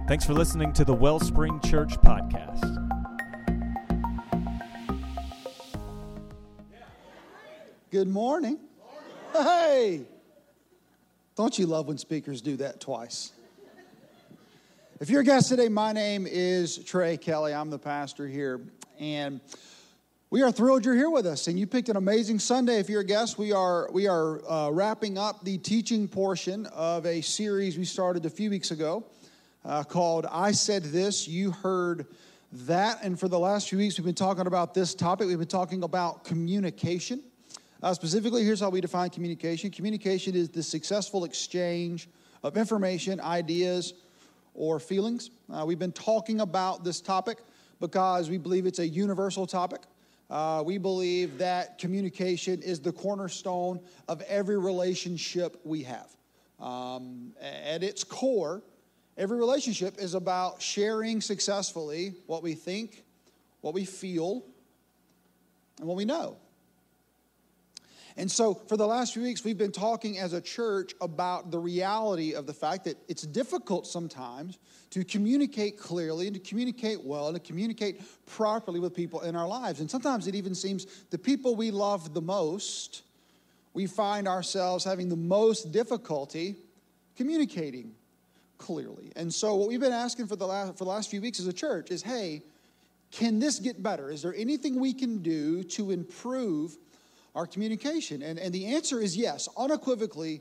Thanks for listening to the Wellspring Church podcast. Good morning. Hey! Don't you love when speakers do that twice? If you're a guest today, my name is Trey Kelly. I'm the pastor here. And we are thrilled you're here with us. And you picked an amazing Sunday. If you're a guest, we are wrapping up the teaching portion of a series we started a few weeks ago called I Said This, You Heard That. And for the last few weeks, we've been talking about this topic. We've been talking about communication. Specifically, here's how we define communication. Communication is the successful exchange of information, ideas, or feelings. We've been talking about this topic because we believe it's a universal topic. We believe that communication is the cornerstone of every relationship we have. At its core, every relationship is about sharing successfully what we think, what we feel, and what we know. And so for the last few weeks, we've been talking as a church about the reality of the fact that it's difficult sometimes to communicate clearly and to communicate well and to communicate properly with people in our lives. And sometimes it even seems the people we love the most, we find ourselves having the most difficulty communicating clearly. And so what we've been asking for the last few weeks as a church is, hey, can this get better? Is there anything we can do to improve our communication? And the answer is yes, unequivocally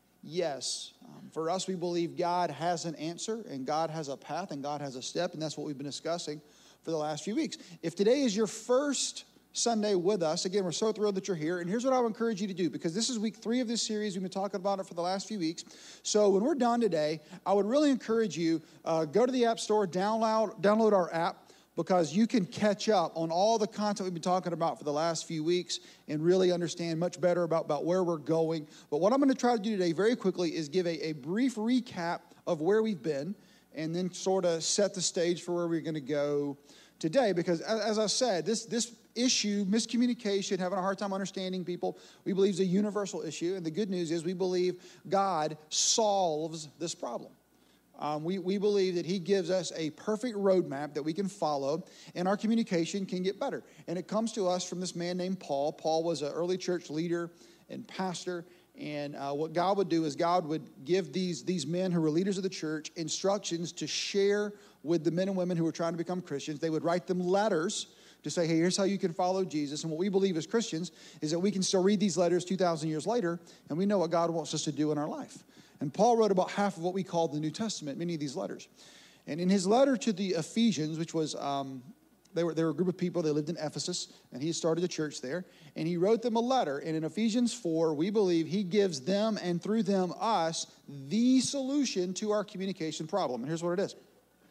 yes. For us, we believe God has an answer, and God has a path, and God has a step, and that's what we've been discussing for the last few weeks. If today is your first Sunday with us, again, we're so thrilled that you're here, and here's what I would encourage you to do, because this is week 3 of this series. We've been talking about it for the last few weeks. So when we're done today, I would really encourage you, go to the App Store, download our app, because you can catch up on all the content we've been talking about for the last few weeks and really understand much better about where we're going. But what I'm going to try to do today very quickly is give a brief recap of where we've been and then sort of set the stage for where we're going to go today. Because as I said, this issue, miscommunication, having a hard time understanding people, we believe is a universal issue. And the good news is we believe God solves this problem. We believe that he gives us a perfect roadmap that we can follow, and our communication can get better. And it comes to us from this man named Paul. Paul was an early church leader and pastor, and what God would do is God would give these men who were leaders of the church instructions to share with the men and women who were trying to become Christians. They would write them letters to say, hey, here's how you can follow Jesus. And what we believe as Christians is that we can still read these letters 2,000 years later, and we know what God wants us to do in our life. And Paul wrote about half of what we call the New Testament, many of these letters. And in his letter to the Ephesians, which was, they were a group of people, they lived in Ephesus, and he started a church there. And he wrote them a letter. And in Ephesians 4, we believe he gives them and through them us the solution to our communication problem. And here's what it is.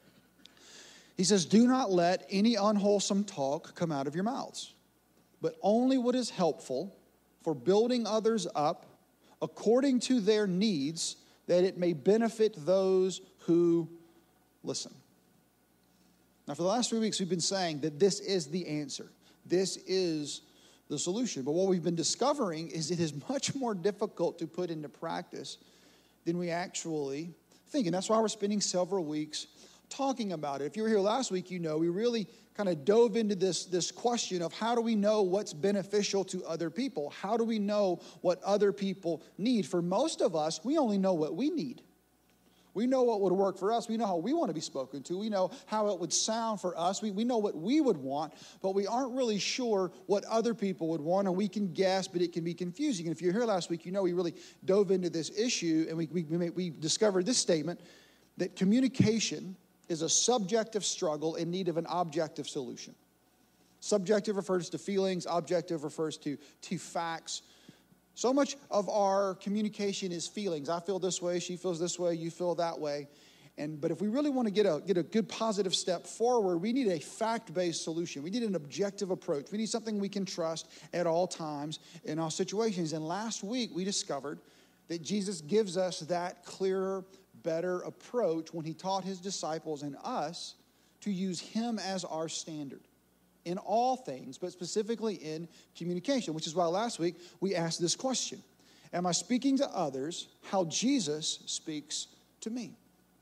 He says, do not let any unwholesome talk come out of your mouths, but only what is helpful for building others up according to their needs, that it may benefit those who listen. Now, for the last 3 weeks, we've been saying that this is the answer. This is the solution. But what we've been discovering is it is much more difficult to put into practice than we actually think. And that's why we're spending several weeks talking about it. If you were here last week, you know we really kind of dove into this question of how do we know what's beneficial to other people? How do we know what other people need? For most of us, we only know what we need. We know what would work for us. We know how we want to be spoken to. We know how it would sound for us. We know what we would want, but we aren't really sure what other people would want, and we can guess, but it can be confusing. And if you're here last week, you know we really dove into this issue, and we discovered this statement, that communication is a subjective struggle in need of an objective solution. Subjective refers to feelings. Objective refers to facts. So much of our communication is feelings. I feel this way. She feels this way. You feel that way. But if we really want to get a good positive step forward, we need a fact-based solution. We need an objective approach. We need something we can trust at all times in all situations. And last week, we discovered that Jesus gives us that clearer, better approach when he taught his disciples and us to use him as our standard in all things, but specifically in communication, which is why last week we asked this question. Am I speaking to others how Jesus speaks to me?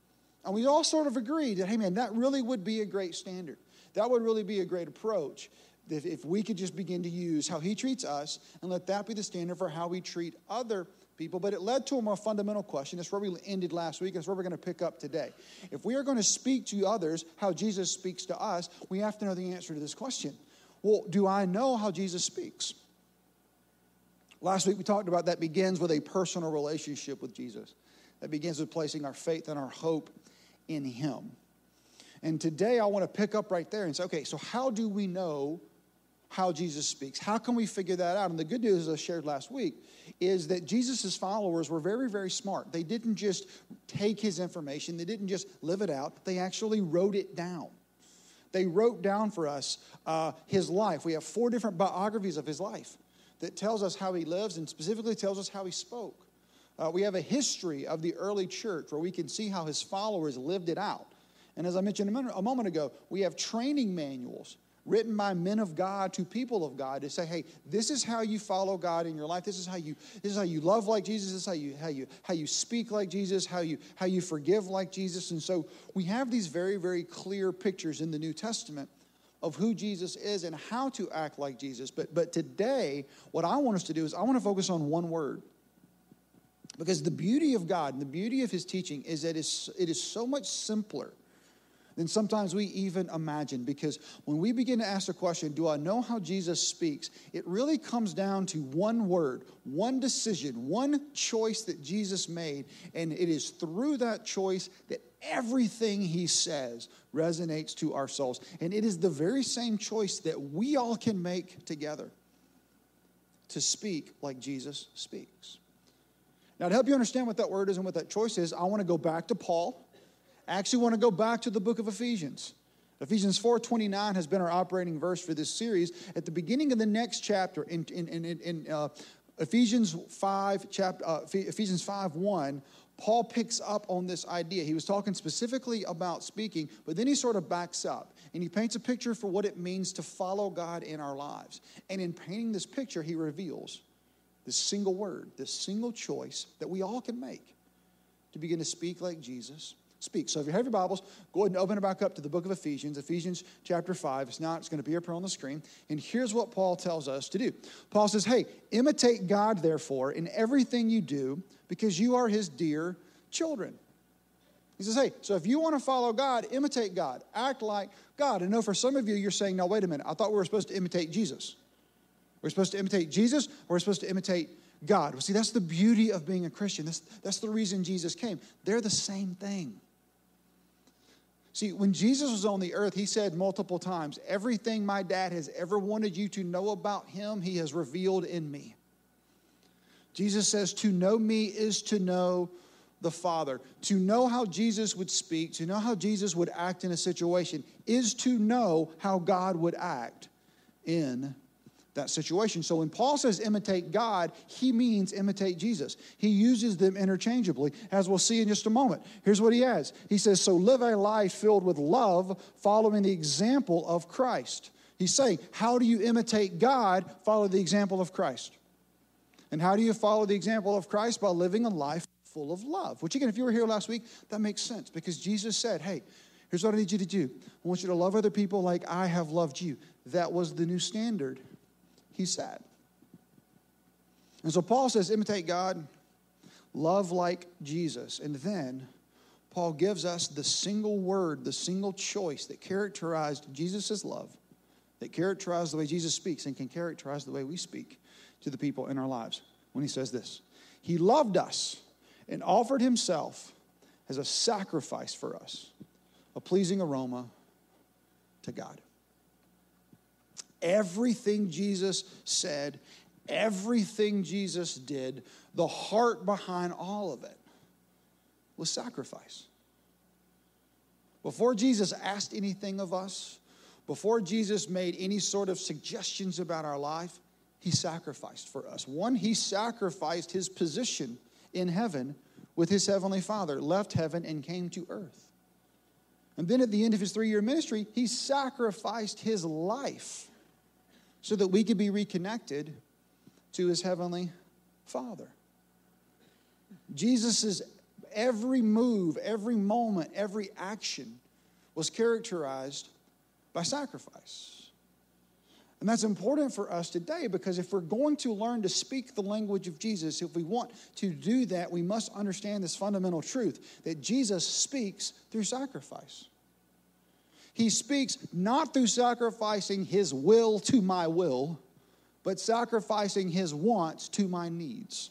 And we all sort of agreed that, hey man, that really would be a great standard. That would really be a great approach if we could just begin to use how he treats us and let that be the standard for how we treat other people. But it led to a more fundamental question. That's where we ended last week. That's where we're going to pick up today. If we are going to speak to others how Jesus speaks to us, we have to know the answer to this question. Well, do I know how Jesus speaks? Last week we talked about that begins with a personal relationship with Jesus. That begins with placing our faith and our hope in him. And today I want to pick up right there and say, okay, so how do we know how Jesus speaks? How can we figure that out? And the good news, as I shared last week, is that Jesus' followers were very, very smart. They didn't just take his information. They didn't just live it out. They actually wrote it down. They wrote down for us his life. We have 4 different biographies of his life that tells us how he lives and specifically tells us how he spoke. We have a history of the early church where we can see how his followers lived it out. And as I mentioned a moment ago, we have training manuals written by men of God to people of God to say, hey, this is how you follow God in your life. This is how you love like Jesus. This is how you speak like Jesus, how you forgive like Jesus. And so we have these very, very clear pictures in the New Testament of who Jesus is and how to act like Jesus. But today, what I want us to do is I want to focus on one word. Because the beauty of God and the beauty of his teaching is that it is so much simpler than sometimes we even imagine. Because when we begin to ask the question, do I know how Jesus speaks? It really comes down to one word, one decision, one choice that Jesus made. And it is through that choice that everything he says resonates to our souls. And it is the very same choice that we all can make together to speak like Jesus speaks. Now, to help you understand what that word is and what that choice is, I want to go back to Paul. I actually want to go back to the book of Ephesians. Ephesians 4:29 has been our operating verse for this series. At the beginning of the next chapter, in Ephesians 5:1, Paul picks up on this idea. He was talking specifically about speaking, but then he sort of backs up. And he paints a picture for what it means to follow God in our lives. And in painting this picture, he reveals this single word, this single choice that we all can make to begin to speak like Jesus speaks. So if you have your Bibles, go ahead and open it back up to the book of Ephesians, Ephesians chapter 5. It's going to be up here on the screen. And here's what Paul tells us to do. Paul says, hey, imitate God, therefore, in everything you do, because you are his dear children. He says, hey, so if you want to follow God, imitate God. Act like God. And I know for some of you, you're saying, now, wait a minute. I thought we were supposed to imitate Jesus. We're supposed to imitate Jesus, or we're supposed to imitate God. Well, see, that's the beauty of being a Christian. That's the reason Jesus came. They're the same thing. See, when Jesus was on the earth, he said multiple times, everything my dad has ever wanted you to know about him, he has revealed in me. Jesus says to know me is to know the Father. To know how Jesus would speak, to know how Jesus would act in a situation, is to know how God would act in that situation. So when Paul says imitate God, he means imitate Jesus. He uses them interchangeably, as we'll see in just a moment. Here's what he has. He says, so live a life filled with love, following the example of Christ. He's saying, how do you imitate God? Follow the example of Christ. And how do you follow the example of Christ? By living a life full of love. Which again, if you were here last week, that makes sense. Because Jesus said, hey, here's what I need you to do. I want you to love other people like I have loved you. That was the new standard. He said. And so Paul says, imitate God, love like Jesus. And then Paul gives us the single word, the single choice that characterized Jesus' love, that characterized the way Jesus speaks and can characterize the way we speak to the people in our lives. When he says this, he loved us and offered himself as a sacrifice for us, a pleasing aroma to God. Everything Jesus said, everything Jesus did, the heart behind all of it was sacrifice. Before Jesus asked anything of us, before Jesus made any sort of suggestions about our life, he sacrificed for us. One, he sacrificed his position in heaven with his heavenly Father, left heaven and came to earth. And then at the end of his 3-year ministry, he sacrificed his life so that we could be reconnected to his heavenly Father. Jesus' every move, every moment, every action was characterized by sacrifice. And that's important for us today because if we're going to learn to speak the language of Jesus, if we want to do that, we must understand this fundamental truth that Jesus speaks through sacrifice. He speaks not through sacrificing his will to my will, but sacrificing his wants to my needs.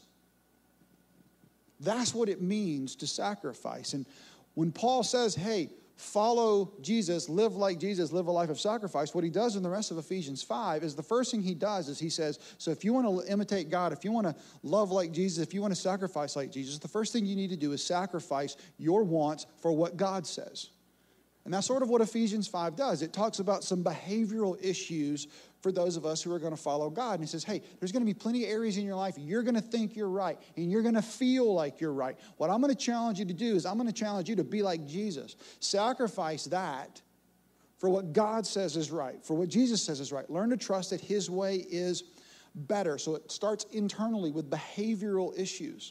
That's what it means to sacrifice. And when Paul says, hey, follow Jesus, live like Jesus, live a life of sacrifice, what he does in the rest of Ephesians 5 is the first thing he does is he says, so if you want to imitate God, if you want to love like Jesus, if you want to sacrifice like Jesus, the first thing you need to do is sacrifice your wants for what God says. And that's sort of what Ephesians 5 does. It talks about some behavioral issues for those of us who are going to follow God. And he says, hey, there's going to be plenty of areas in your life you're going to think you're right, and you're going to feel like you're right. What I'm going to challenge you to do is I'm going to challenge you to be like Jesus. Sacrifice that for what God says is right, for what Jesus says is right. Learn to trust that his way is better. So it starts internally with behavioral issues.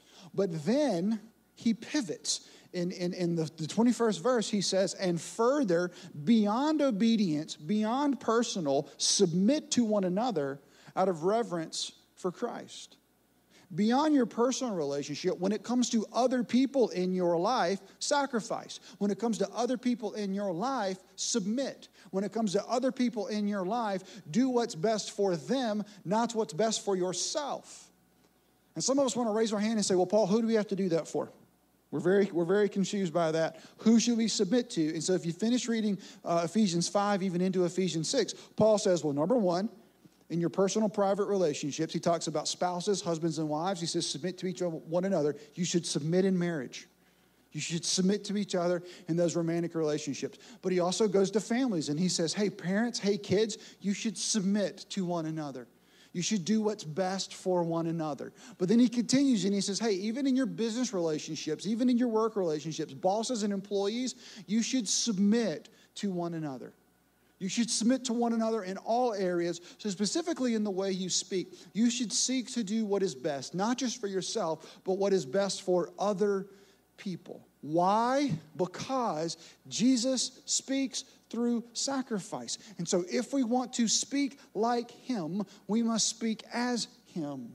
But then he pivots. In the 21st verse, he says, and further, beyond obedience, beyond personal, submit to one another out of reverence for Christ. Beyond your personal relationship, when it comes to other people in your life, sacrifice. When it comes to other people in your life, submit. When it comes to other people in your life, do what's best for them, not what's best for yourself. And some of us want to raise our hand and say, well, Paul, who do we have to do that for? We're very confused by that. Who should we submit to? And so if you finish reading Ephesians 5, even into Ephesians 6, Paul says, well, number one, in your personal private relationships, he talks about spouses, husbands, and wives. He says, submit to each one another. You should submit in marriage. You should submit to each other in those romantic relationships. But he also goes to families, and he says, hey, parents, hey, kids, you should submit to one another. You should do what's best for one another. But then he continues and he says, hey, even in your business relationships, even in your work relationships, bosses and employees, you should submit to one another. You should submit to one another in all areas. So specifically in the way you speak, you should seek to do what is best, not just for yourself, but what is best for other people. Why? Because Jesus speaks through sacrifice. And so if we want to speak like him, we must speak as him.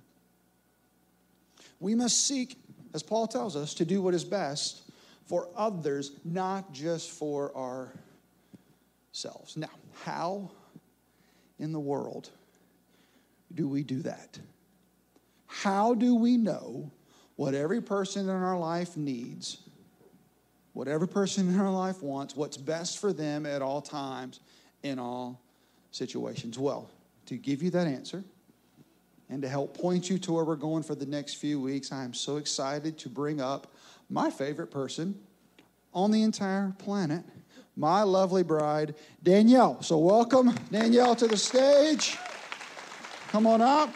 We must seek, as Paul tells us, to do what is best for others, not just for ourselves. Now, how in the world do we do that? How do we know what every person in our life needs, what every person in our life wants, what's best for them at all times, in all situations? Well, to give you that answer and to help point you to where we're going for the next few weeks, I am so excited to bring up my favorite person on the entire planet, my lovely bride, Danielle. So welcome, Danielle, to the stage. Come on up.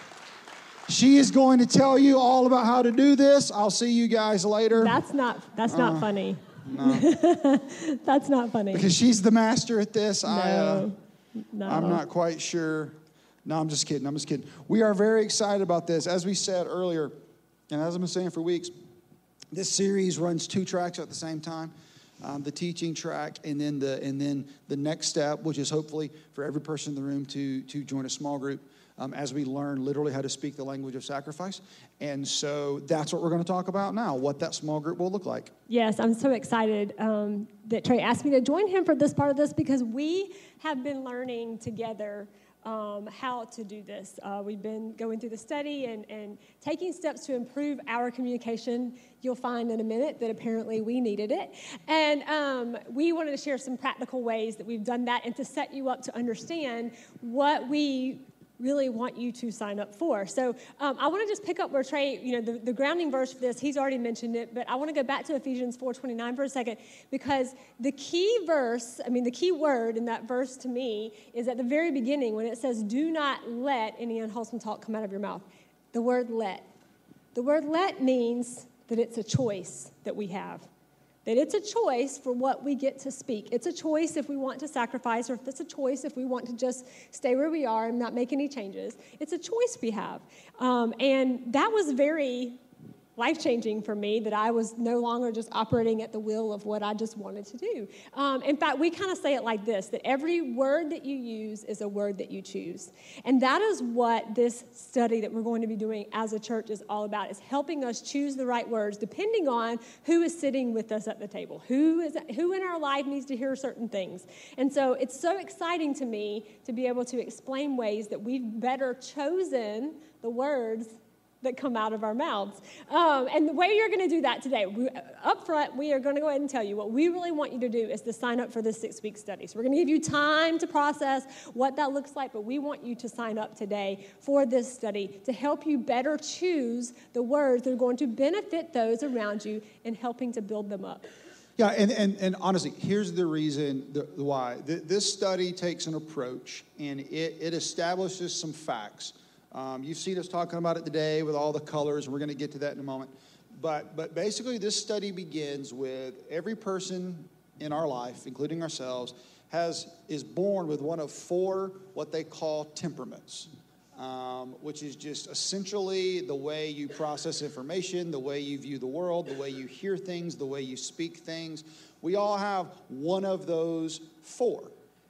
She is going to tell you all about how to do this. I'll see you guys later. That's not funny. No. That's not funny. Because she's the master at this. No. I'm not quite sure. No, I'm just kidding. We are very excited about this. As we said earlier, and as I've been saying for weeks, this series runs 2 tracks at the same time. The teaching track, and then the next step, which is hopefully for every person in the room to join a small group as we learn literally how to speak the language of sacrifice. And so that's what we're going to talk about now, what that small group will look like. Yes, I'm so excited that Trey asked me to join him for this part of this because we have been learning together how to do this. We've been going through the study and taking steps to improve our communication. You'll find in a minute that apparently we needed it. And we wanted to share some practical ways that we've done that and to set you up to understand what we really want you to sign up for. So I want to just pick up where Trey, the grounding verse for this, he's already mentioned it, but I want to go back to Ephesians 4:29 for a second, because the key word in that verse to me is at the very beginning when it says, do not let any unwholesome talk come out of your mouth. The word let. The word let means that it's a choice that we have. That it's a choice for what we get to speak. It's a choice if we want to sacrifice, or if it's a choice if we want to just stay where we are and not make any changes. It's a choice we have. And that was very life-changing for me, that I was no longer just operating at the will of what I just wanted to do. In fact, we kind of say it like this, that every word that you use is a word that you choose. And that is what this study that we're going to be doing as a church is all about, is helping us choose the right words depending on who is sitting with us at the table, who in our life needs to hear certain things. And so it's so exciting to me to be able to explain ways that we've better chosen the words that come out of our mouths. And the way you're going to do that today, up front, we are going to go ahead and tell you what we really want you to do is to sign up for this 6-week study. So we're going to give you time to process what that looks like, but we want you to sign up today for this study to help you better choose the words that are going to benefit those around you in helping to build them up. Yeah, and honestly, here's the reason why. This study takes an approach, and it establishes some facts. You've seen us talking about it today with all the colors, and we're going to get to that in a moment. But basically, this study begins with every person in our life, including ourselves, is born with one of 4 what they call temperaments, which is just essentially the way you process information, the way you view the world, the way you hear things, the way you speak things. We all have one of those 4.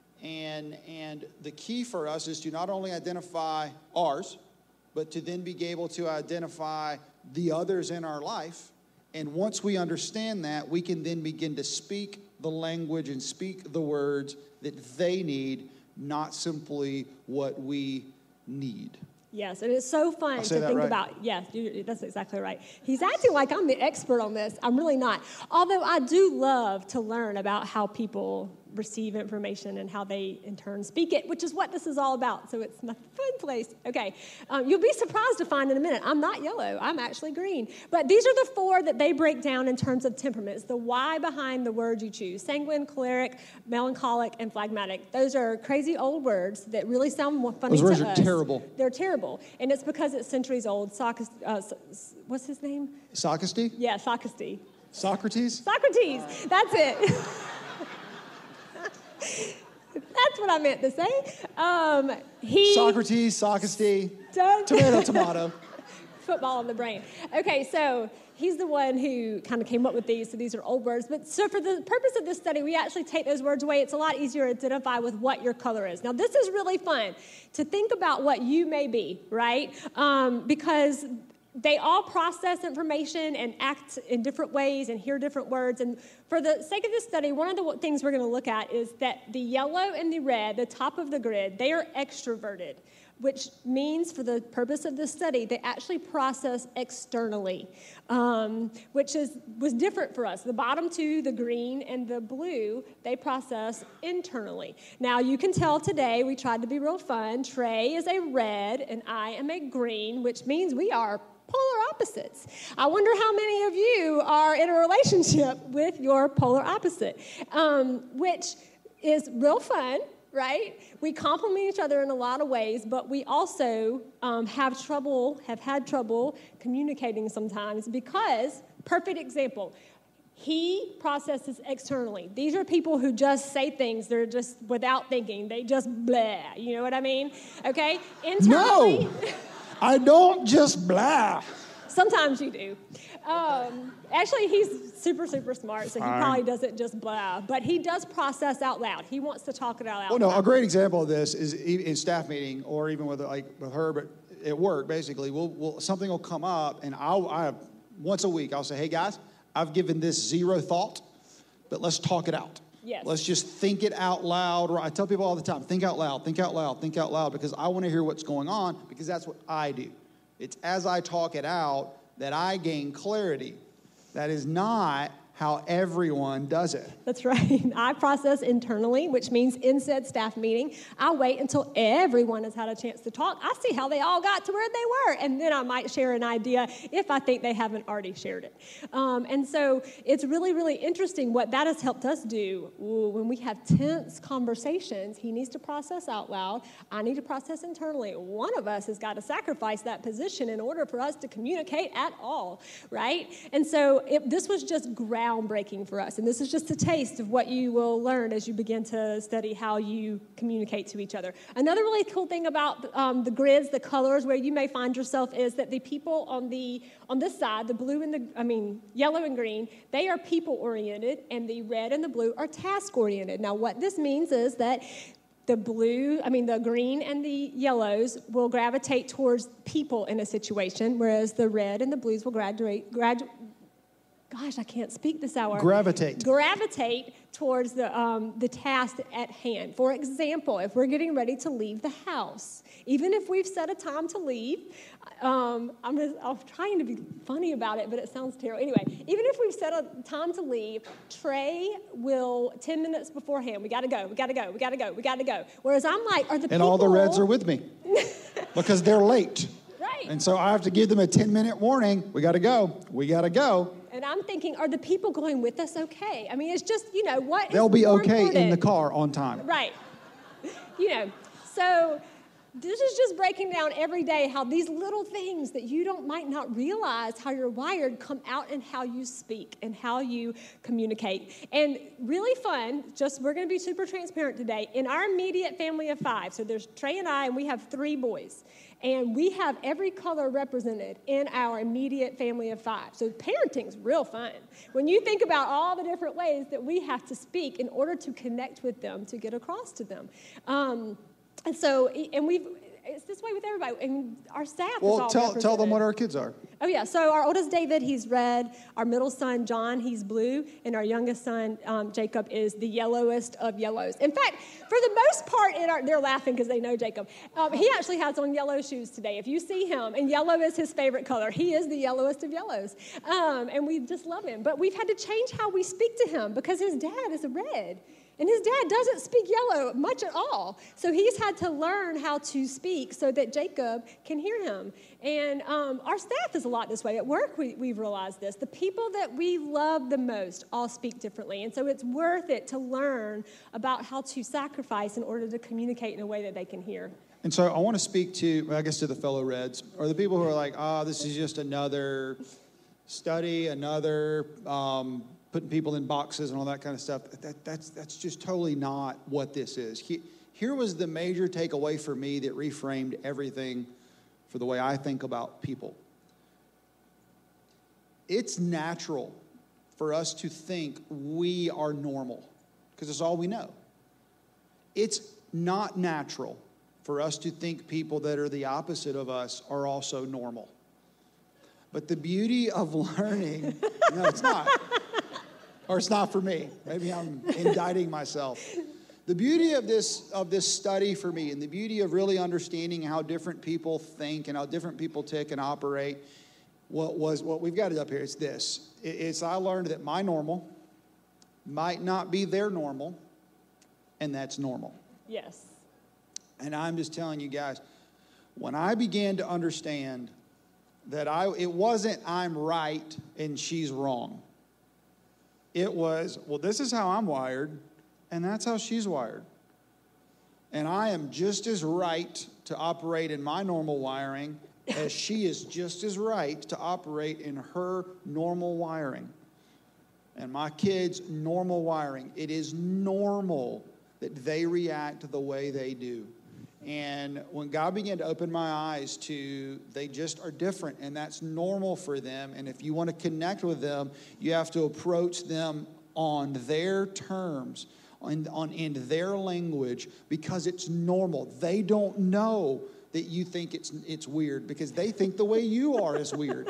And the key for us is to not only identify ours, but to then be able to identify the others in our life. And once we understand that, we can then begin to speak the language and speak the words that they need, not simply what we need. Yes, and it's so fun to think about. Yes, that's exactly right. He's acting like I'm the expert on this. I'm really not. Although I do love to learn about how people receive information and how they, in turn, speak it, which is what this is all about. So it's my fun place. Okay, you'll be surprised to find in a minute, I'm not yellow. I'm actually green. But these are the 4 that they break down in terms of temperaments, the why behind the word you choose: sanguine, choleric, melancholic, and phlegmatic. Those are crazy old words that really sound funny to us. Those words are terrible. They're terrible. And it's because it's centuries old. What's his name? Sophistry? Yeah, sophistry. Socrates? Socrates. That's it. That's what I meant to say. Socrates, sophistry, tomato. Football in the brain. Okay, so he's the one who kind of came up with these, so these are old words. But so for the purpose of this study, we actually take those words away. It's a lot easier to identify with what your color is. Now, this is really fun to think about what you may be, right? Because they all process information and act in different ways and hear different words. And for the sake of this study, one of the things we're going to look at is that the yellow and the red, the top of the grid, they are extroverted, which means for the purpose of this study, they actually process externally, which was different for us. The bottom 2, the green and the blue, they process internally. Now, you can tell today we tried to be real fun. Trey is a red and I am a green, which means we are polar opposites. I wonder how many of you are in a relationship with your polar opposite, which is real fun, right? We complement each other in a lot of ways, but we also have had trouble communicating sometimes because, perfect example, he processes externally. These are people who just say things. They're just without thinking. They just blah. You know what I mean? Okay? Internally. No, I don't just blah. Sometimes you do. Actually, he's super, super smart, so he probably doesn't just blah. But he does process out loud. He wants to talk it out loud. Well, no, a great example of this is in staff meeting or even with her, but at work, basically, something will come up, and once a week, I'll say, hey, guys, I've given this 0 thought, but let's talk it out. Yes. Let's just think it out loud. I tell people all the time, think out loud, think out loud, think out loud, because I want to hear what's going on, because that's what I do. It's as I talk it out that I gain clarity. That is not how everyone does it. That's right. I process internally, which means in said staff meeting, I wait until everyone has had a chance to talk. I see how they all got to where they were, and then I might share an idea if I think they haven't already shared it. And so it's really, really interesting what that has helped us do. When we have tense conversations, he needs to process out loud. I need to process internally. One of us has got to sacrifice that position in order for us to communicate at all, right? And so this was just gradual groundbreaking for us. And this is just a taste of what you will learn as you begin to study how you communicate to each other. Another really cool thing about the grids, the colors, where you may find yourself is that the people on this side, the blue and yellow and green, they are people-oriented, and the red and the blue are task-oriented. Now, what this means is that the green and the yellows will gravitate towards people in a situation, whereas the red and the blues will gravitate towards the task at hand. For example, if we're getting ready to leave the house, even if we've set a time to leave, I'm trying to be funny about it, but it sounds terrible. Anyway, even if we've set a time to leave, Trey will, 10 minutes beforehand, we got to go. Whereas I'm like, are the people... And all the reds are with me because they're late. Right. And so I have to give them a 10-minute warning. We got to go. And I'm thinking, are the people going with us okay? I mean, it's just, what They'll be okay important? in the car on time. Right. So this is just breaking down every day how these little things that you might not realize how you're wired come out in how you speak and how you communicate. And really fun, we're going to be super transparent today. In our immediate family of 5, so there's Trey and I, and we have 3 boys. And we have every color represented in our immediate family of 5. So parenting's real fun. When you think about all the different ways that we have to speak in order to connect with them, to get across to them. It's this way with everybody. And our staff is all represented. Tell them what our kids are. Oh, yeah. So our oldest, David, he's red. Our middle son, John, he's blue. And our youngest son, Jacob, is the yellowest of yellows. In fact, for the most part, they're laughing because they know Jacob. He actually has on yellow shoes today. If you see him, and yellow is his favorite color, he is the yellowest of yellows. And we just love him. But we've had to change how we speak to him because his dad is a red. And his dad doesn't speak yellow much at all. So he's had to learn how to speak so that Jacob can hear him. And our staff is a lot this way. At work, we've realized this. The people that we love the most all speak differently. And so it's worth it to learn about how to sacrifice in order to communicate in a way that they can hear. And so I want to speak to the fellow Reds, or the people who are like, this is just another study, another... putting people in boxes and all that kind of stuff. That's just totally not what this is. Here was the major takeaway for me that reframed everything for the way I think about people. It's natural for us to think we are normal because it's all we know. It's not natural for us to think people that are the opposite of us are also normal. But the beauty of learning, no, it's not. Or it's not for me. Maybe I'm indicting myself. The beauty of this study for me, and the beauty of really understanding how different people think and how different people tick and operate, what we've got it up here. It's this. It's I learned that my normal might not be their normal, and that's normal. Yes. And I'm just telling you guys, when I began to understand that it wasn't I'm right and she's wrong. It was, this is how I'm wired, and that's how she's wired. And I am just as right to operate in my normal wiring as she is just as right to operate in her normal wiring. And my kids' normal wiring. It is normal that they react the way they do. And when God began to open my eyes to, they just are different, and that's normal for them. And if you want to connect with them, you have to approach them on their terms, in their language, because it's normal. They don't know that you think it's weird because they think the way you are is weird.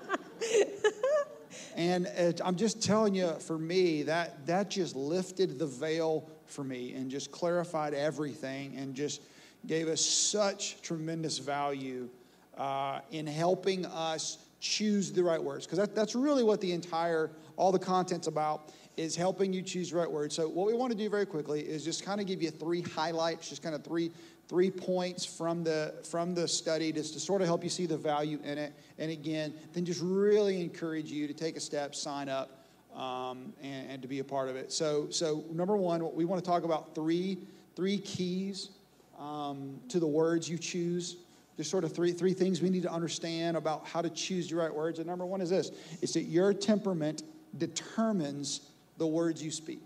And I'm just telling you, for me, that just lifted the veil for me and just clarified everything and just gave us such tremendous value in helping us choose the right words. Because that's really what all the content's about, is helping you choose the right words. So what we want to do very quickly is just kind of give you 3 highlights, just kind of three points from the study, just to sort of help you see the value in it. And again, then just really encourage you to take a step, sign up, and to be a part of it. So number one, we want to talk about three keys to the words you choose. Just sort of three things we need to understand about how to choose the right words. And number one is this: it's that your temperament determines the words you speak.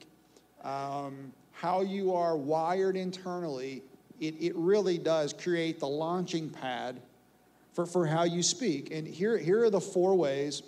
How you are wired internally, it really does create the launching pad for how you speak. And here are the 4 ways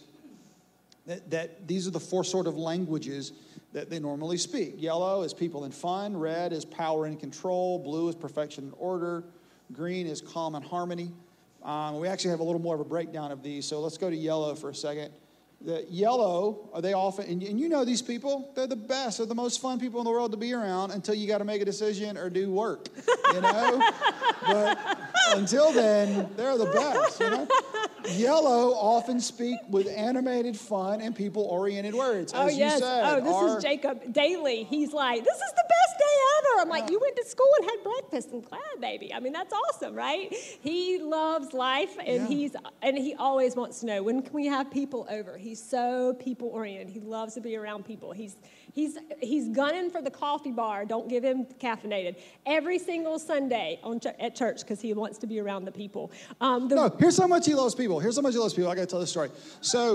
that these are the 4 sort of languages that they normally speak. Yellow is people and fun. Red is power and control. Blue is perfection and order. Green is calm and harmony. We actually have a little more of a breakdown of these, so let's go to yellow for a second. The yellow, they often, and you know these people, they're the best, they're the most fun people in the world to be around until you got to make a decision or do work, you know? But until then, they're the best, you know? Yellow often speak with animated, fun, and people-oriented words, as you said. This is Jacob daily. He's like, this is the best day ever. I'm like, you went to school and had breakfast. I'm glad, baby. I mean, that's awesome, right? He loves life, and he always wants to know, when can we have people over? He's so people-oriented. He loves to be around people. He's gunning for the coffee bar. Don't give him caffeinated. Every single Sunday at church because he wants to be around the people. Here's how much he loves people. I got to tell this story. So,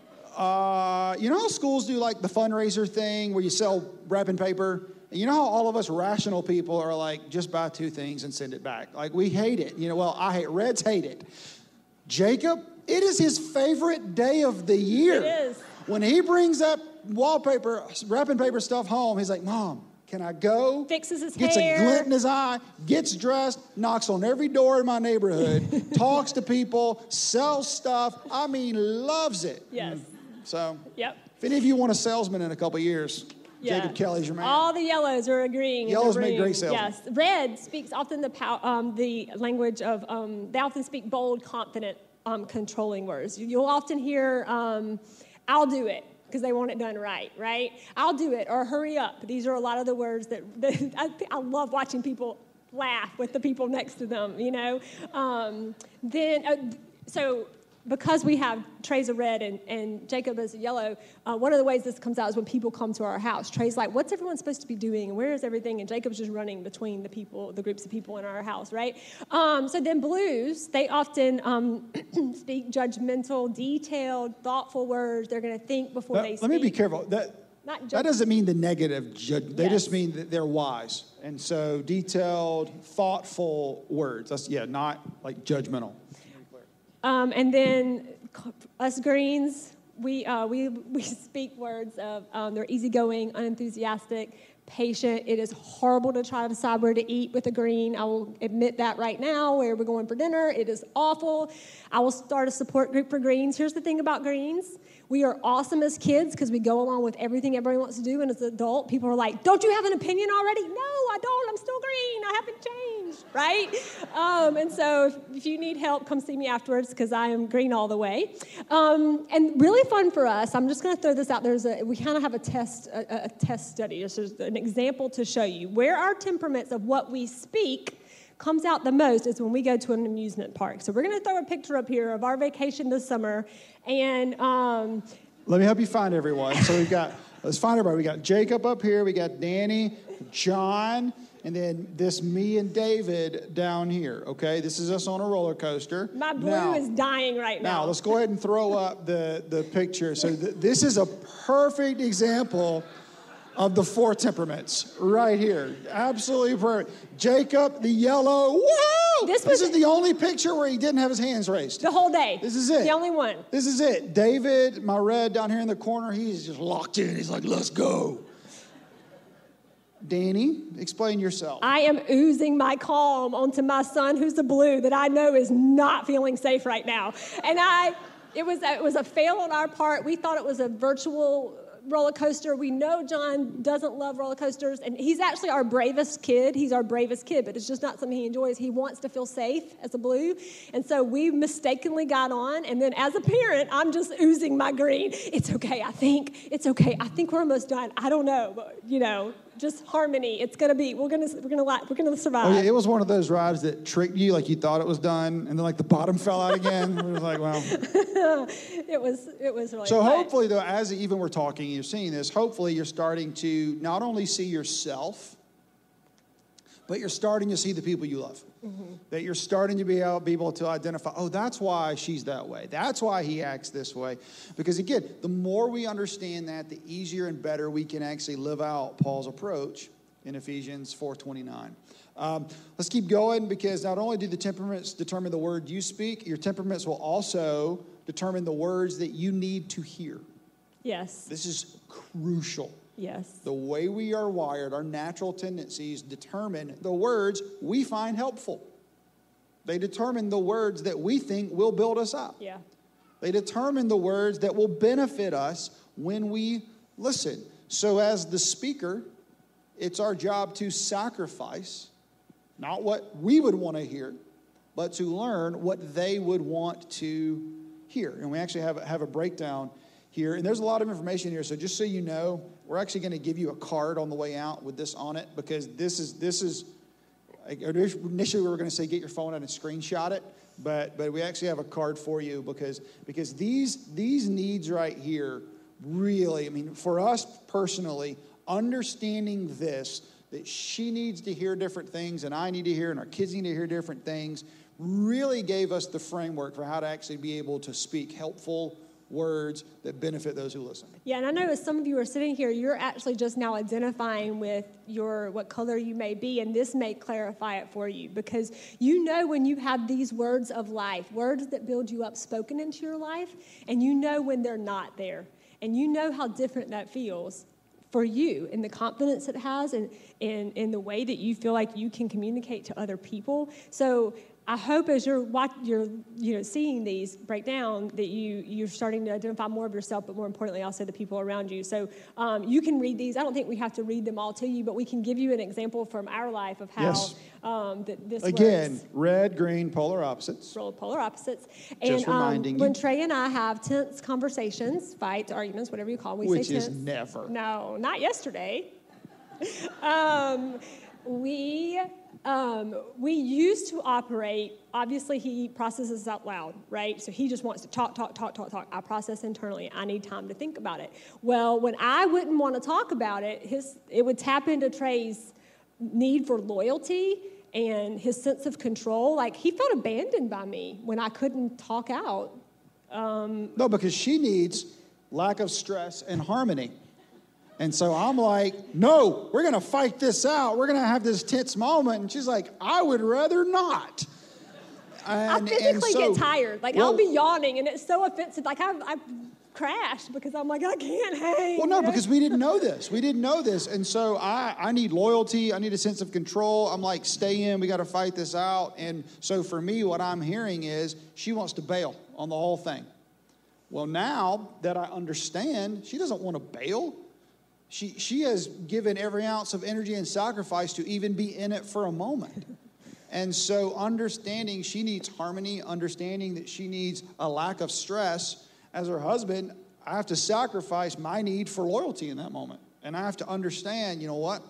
you know how schools do like the fundraiser thing where you sell wrapping paper? And you know how all of us rational people are like, just buy 2 things and send it back. Like, we hate it. You know, Reds hate it. Jacob, it is his favorite day of the year. It is. When he brings up wallpaper, wrapping paper stuff home, he's like, Mom, can I go? Fixes his gets hair. Gets a glint in his eye, gets dressed, knocks on every door in my neighborhood, talks to people, sells stuff. I mean, loves it. Yes. So, yep. If any of you want a salesman in a couple years, Jacob Kelly's your man. All the yellows are agreeing. Yellows make great salesmen. Yes. Red speaks often the language of, they often speak bold, confident, controlling words. You'll often hear, I'll do it, because they want it done right? I'll do it, or hurry up. These are a lot of the words that I love watching people laugh with the people next to them, you know. So because we have Trey's a red and Jacob is a yellow, one of the ways this comes out is when people come to our house. Trey's like, what's everyone supposed to be doing? And where is everything? And Jacob's just running between the groups of people in our house, right? So then blues, they often speak judgmental, detailed, thoughtful words. They're going to think before they speak. Let me be careful. That doesn't mean the negative. They just mean that they're wise. And so detailed, thoughtful words. That's, not like judgmental. And then us greens, we speak words of they're easygoing, unenthusiastic, patient. It is horrible to try to decide where to eat with a green. I will admit that right now, where we're going for dinner. It is awful. I will start a support group for greens. Here's the thing about greens. We are awesome as kids because we go along with everything everybody wants to do, and as an adult, people are like, don't you have an opinion already? No, I don't. I'm still green. I haven't changed, right? And so if you need help, come see me afterwards because I am green all the way. And really fun for us, I'm just going to throw this out. We kind of have a test study. This is an example to show you where our temperaments of what we speak comes out the most is when we go to an amusement park. So we're going to throw a picture up here of our vacation this summer. And let me help you find everyone. So let's find everybody. We got Jacob up here. We got Danny, John, and then this me and David down here. Okay, this is us on a roller coaster. My blue is dying right now. Now let's go ahead and throw up the picture. So this is a perfect example of the 4 temperaments right here. Absolutely perfect. Jacob, the yellow. Whoa! This is the only picture where he didn't have his hands raised. The whole day. This is it. The only one. This is it. David, my red down here in the corner, he's just locked in. He's like, let's go. Danny, explain yourself. I am oozing my calm onto my son, who's the blue, that I know is not feeling safe right now. And it was a fail on our part. We thought it was a virtual roller coaster. We know John doesn't love roller coasters, and he's actually our bravest kid. He's our bravest kid, but it's just not something he enjoys. He wants to feel safe as a blue, and so we mistakenly got on, and then as a parent, I'm just oozing my green. It's okay, I think. It's okay. I think we're almost done. I don't know, but, just harmony. It's going to be, we're going to survive. Oh, yeah, it was one of those rides that tricked you, like you thought it was done, and then like the bottom fell out again. It was like, wow. It was really So hopefully, though, as even we're talking, you're seeing this, hopefully you're starting to not only see yourself, but you're starting to see the people you love. That you're starting to be able to identify, oh, that's why she's that way. That's why he acts this way. Because again, the more we understand that, the easier and better we can actually live out Paul's approach in Ephesians 4:29. Let's keep going, because not only do the temperaments determine the word you speak, your temperaments will also determine the words that you need to hear. Yes. This is crucial. Yes. The way we are wired, our natural tendencies determine the words we find helpful. They determine the words that we think will build us up. Yeah. They determine the words that will benefit us when we listen. So as the speaker, it's our job to sacrifice, not what we would want to hear, but to learn what they would want to hear. And we actually have a breakdown here. And there's a lot of information here. So just so you know, we're actually going to give you a card on the way out with this on it, because this is initially we were going to say get your phone out and screenshot it, but we actually have a card for you because these needs right here really, I mean, for us personally, understanding this, that she needs to hear different things and I need to hear and our kids need to hear different things, really gave us the framework for how to actually be able to speak helpful words that benefit those who listen. Yeah, and I know as some of you are sitting here, you're actually just now identifying with what color you may be, and this may clarify it for you, because you know when you have these words of life, words that build you up spoken into your life, and you know when they're not there, and you know how different that feels for you and the confidence it has and in the way that you feel like you can communicate to other people. So I hope as you're seeing these break down that you're starting to identify more of yourself, but more importantly also the people around you. So you can read these. I don't think we have to read them all to you, but we can give you an example from our life of how this again works. Red, green, polar opposites. Polar opposites. Just And reminding you. when Trey and I have tense conversations, fights, arguments, whatever you call them, we say tense. Which is never. No, not yesterday. We used to operate, obviously he processes out loud, right? So he just wants to talk. I process internally. I need time to think about it. Well, when I wouldn't want to talk about it, it would tap into Trey's need for loyalty and his sense of control. Like he felt abandoned by me when I couldn't talk out. No, because she needs lack of stress and harmony. And so I'm like, no, we're going to fight this out. We're going to have this tense moment. And she's like, I would rather not. I physically get tired. Like, I'll be yawning, and it's so offensive. Like, I crashed because I'm like, I can't hang. Well, no, because we didn't know this. And so I need loyalty. I need a sense of control. I'm like, stay in. We got to fight this out. And so for me, what I'm hearing is she wants to bail on the whole thing. Well, now that I understand, she doesn't want to bail. She has given every ounce of energy and sacrifice to even be in it for a moment. And so understanding she needs harmony, understanding that she needs a lack of stress, as her husband, I have to sacrifice my need for loyalty in that moment. And I have to understand, you know what?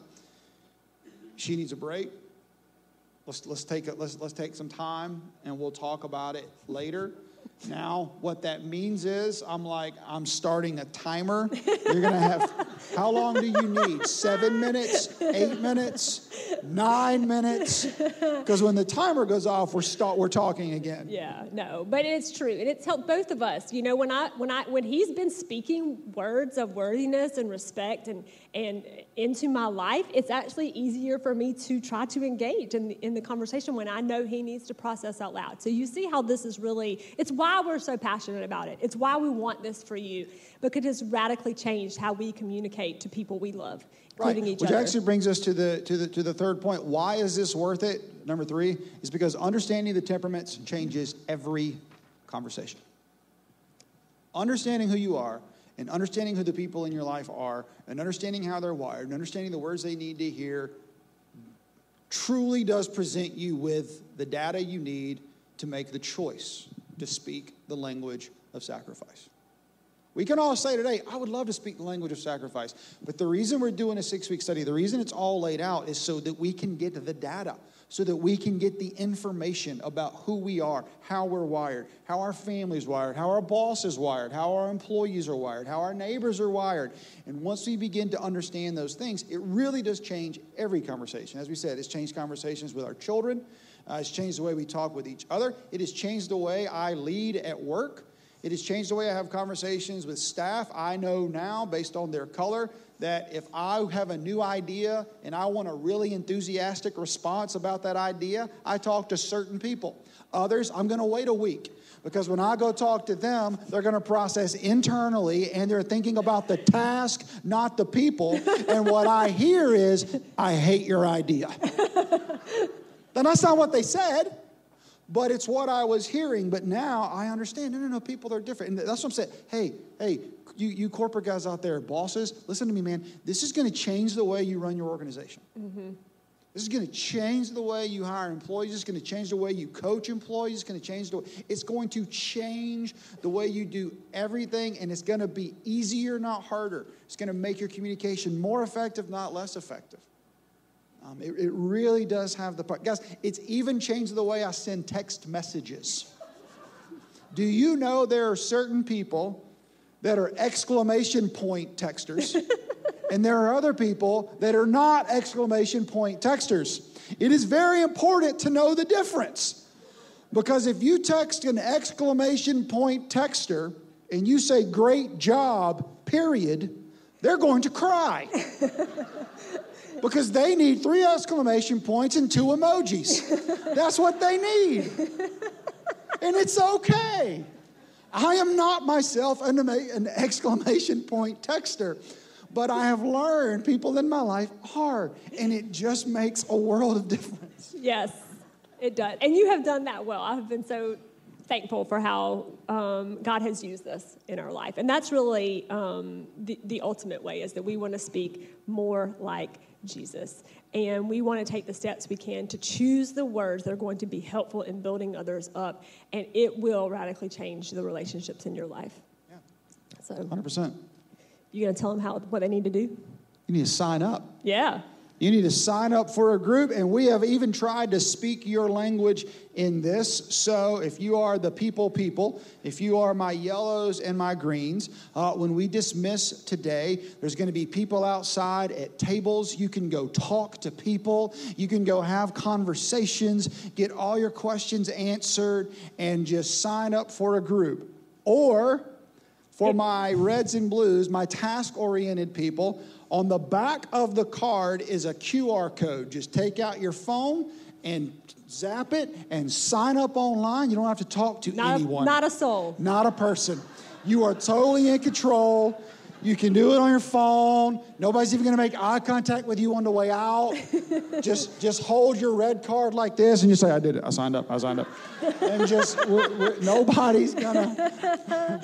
She needs a break. Let's take some time and we'll talk about it later. Now, what that means is I'm starting a timer. You're going to have, how long do you need? 7 minutes, 8 minutes, 9 minutes? Because when the timer goes off, we're talking again. Yeah, no, but it's true. And it's helped both of us. You know, when he's been speaking words of worthiness and respect and into my life, it's actually easier for me to try to engage in the conversation when I know he needs to process out loud. So you see how this is really, it's why we're so passionate about it. It's why we want this for you, because it's radically changed how we communicate to people we love, including each other. Which actually brings us to the third point. Why is this worth it? Number 3 is because understanding the temperaments changes every conversation. Understanding who you are and understanding who the people in your life are and understanding how they're wired and understanding the words they need to hear truly does present you with the data you need to make the choice to speak the language of sacrifice. We can all say today, I would love to speak the language of sacrifice. But the reason we're doing a 6-week study, the reason it's all laid out is so that we can get the data, so that we can get the information about who we are, how we're wired, how our family's wired, how our boss is wired, how our employees are wired, how our neighbors are wired. And once we begin to understand those things, it really does change every conversation. As we said, it's changed conversations with our children. It's changed the way we talk with each other. It has changed the way I lead at work. It has changed the way I have conversations with staff. I know now, based on their color, that if I have a new idea and I want a really enthusiastic response about that idea, I talk to certain people. Others, I'm going to wait a week, because when I go talk to them, they're going to process internally, and they're thinking about the task, not the people. And what I hear is, I hate your idea. Then that's not what they said. But it's what I was hearing. But now I understand. No, people are different. And that's what I'm saying. Hey, you corporate guys out there, bosses, listen to me, man. This is going to change the way you run your organization. Mm-hmm. This is going to change the way you hire employees. It's going to change the way you coach employees. It's going to change it's going to change the way you do everything. And it's going to be easier, not harder. It's going to make your communication more effective, not less effective. It really does have the part. Guys, it's even changed the way I send text messages. Do you know there are certain people that are exclamation point texters, and there are other people that are not exclamation point texters? It is very important to know the difference, because if you text an exclamation point texter and you say, "Great job," period, they're going to cry. Because they need 3 exclamation points and 2 emojis. That's what they need. And it's okay. I am not myself an exclamation point texter. But I have learned people in my life are. And it just makes a world of difference. Yes, it does. And you have done that well. I have been so thankful for how God has used this in our life. And that's really the ultimate way, is that we want to speak more like Jesus. And we want to take the steps we can to choose the words that are going to be helpful in building others up. And it will radically change the relationships in your life. Yeah. So 100%. You going to tell them what they need to do? You need to sign up. Yeah. You need to sign up for a group, and we have even tried to speak your language in this. So if you are the people, if you are my yellows and my greens, when we dismiss today, there's going to be people outside at tables. You can go talk to people. You can go have conversations, get all your questions answered, and just sign up for a group. Or for my reds and blues, my task-oriented people, on the back of the card is a QR code. Just take out your phone and zap it and sign up online. You don't have to talk to anyone. Not a soul. Not a person. You are totally in control. You can do it on your phone. Nobody's even going to make eye contact with you on the way out. Just hold your red card like this and you say, "I did it. I signed up. And just, nobody's going to...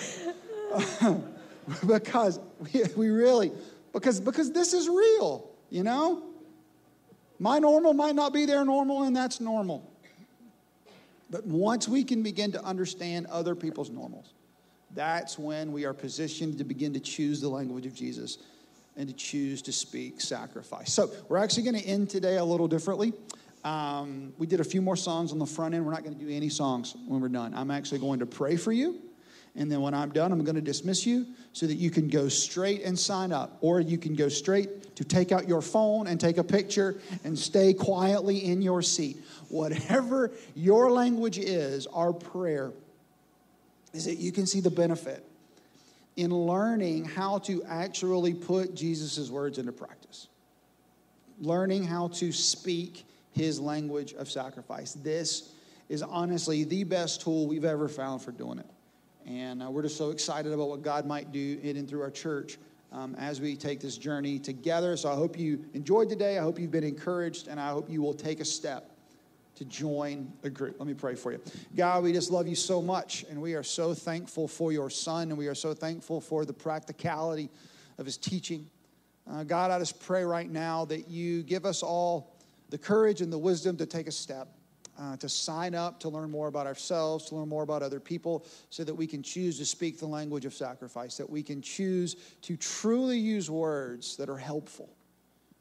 because we really... Because this is real, you know? My normal might not be their normal, and that's normal. But once we can begin to understand other people's normals, that's when we are positioned to begin to choose the language of Jesus and to choose to speak sacrifice. So we're actually going to end today a little differently. We did a few more songs on the front end. We're not going to do any songs when we're done. I'm actually going to pray for you. And then when I'm done, I'm going to dismiss you so that you can go straight and sign up. Or you can go straight to take out your phone and take a picture and stay quietly in your seat. Whatever your language is, our prayer is that you can see the benefit in learning how to actually put Jesus' words into practice. Learning how to speak his language of sacrifice. This is honestly the best tool we've ever found for doing it. And we're just so excited about what God might do in and through our church as we take this journey together. So I hope you enjoyed today. I hope you've been encouraged, and I hope you will take a step to join a group. Let me pray for you. God, we just love you so much, and we are so thankful for your son, and we are so thankful for the practicality of his teaching. God, I just pray right now that you give us all the courage and the wisdom to take a step. To sign up, to learn more about ourselves, to learn more about other people, so that we can choose to speak the language of sacrifice, that we can choose to truly use words that are helpful,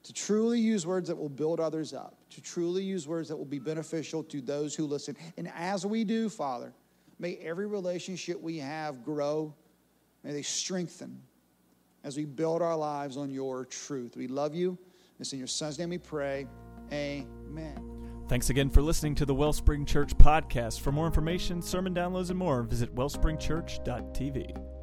to truly use words that will build others up, to truly use words that will be beneficial to those who listen. And as we do, Father, may every relationship we have grow. May they strengthen as we build our lives on your truth. We love you. It's in your Son's name we pray. Amen. Thanks again for listening to the Wellspring Church podcast. For more information, sermon downloads, and more, visit wellspringchurch.tv.